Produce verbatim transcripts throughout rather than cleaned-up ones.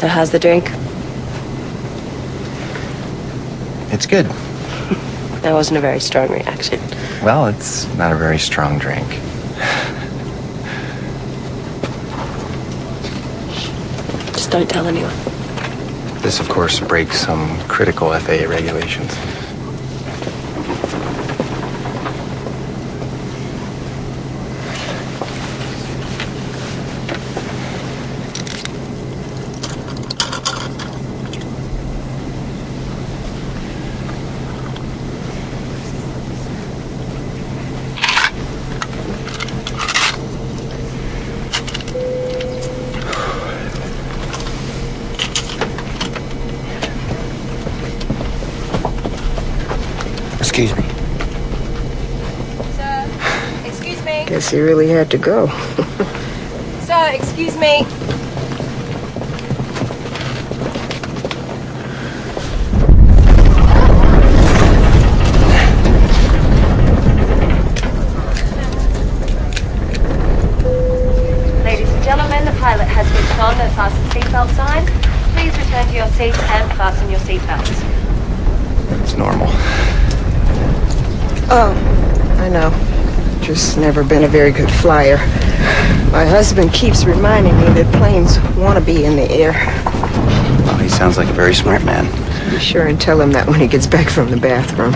So how's the drink? It's good. That wasn't a very strong reaction. Well, it's not a very strong drink. Just don't tell anyone. This, of course, breaks some critical F A A regulations. Excuse me. Sir, excuse me. Guess he really had to go. Sir, excuse me. Ladies and gentlemen, the pilot has switched on the fasten seatbelt sign. Please return to your seats and fasten your seatbelts. It's normal. Oh, I know. Just never been a very good flyer. My husband keeps reminding me that planes want to be in the air. Well, he sounds like a very smart man. Be sure and tell him that when he gets back from the bathroom.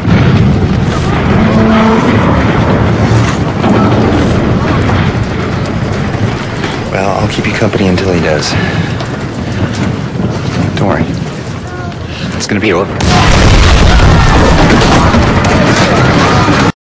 Well, I'll keep you company until he does. Don't worry. It's gonna be over.